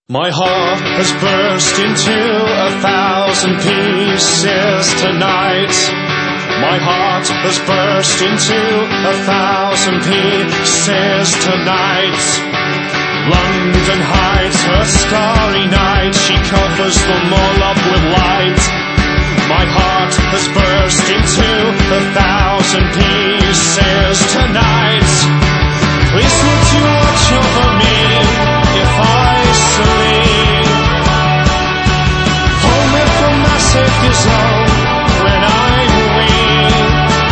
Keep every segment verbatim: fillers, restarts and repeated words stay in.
My heart has burst into a thousand pieces tonight. My heart has burst into a thousand pieces tonight. London hides her starry night, she covers them all up with light. My heart has burst into a thousand pieces tonight. Please would you watch over me if I sleep? Hold me from my safety zone when I'm weak.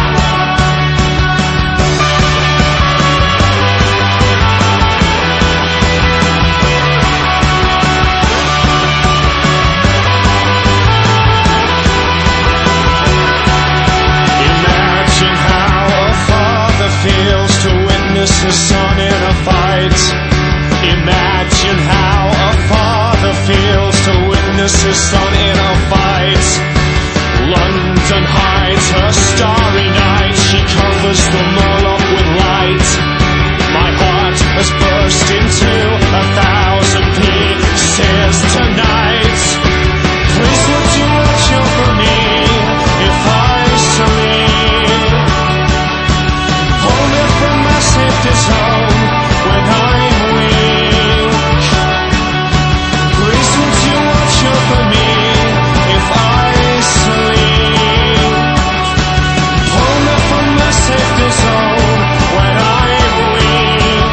Imagine how a father feels to witness his son in a fight. Imagine how a father feels to witness his son in a fight. London hides her starry night, she covers them all up with light. My heart has burst into a thousand pieces tonight. Please would you watch over me if I sleep? Hold me from my safety zone when I'm weak. Please would you watch over me if I sleep? Hold me from my safety zone when I'm weak.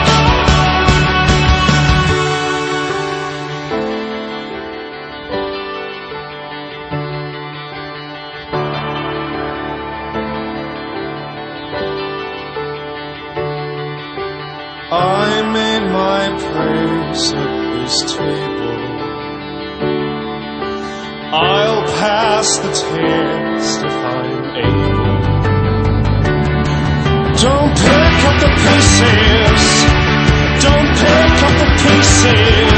I made my place at this table. I'll pass the test if I'm able. Don't pick up the pieces. Don't pick up the pieces.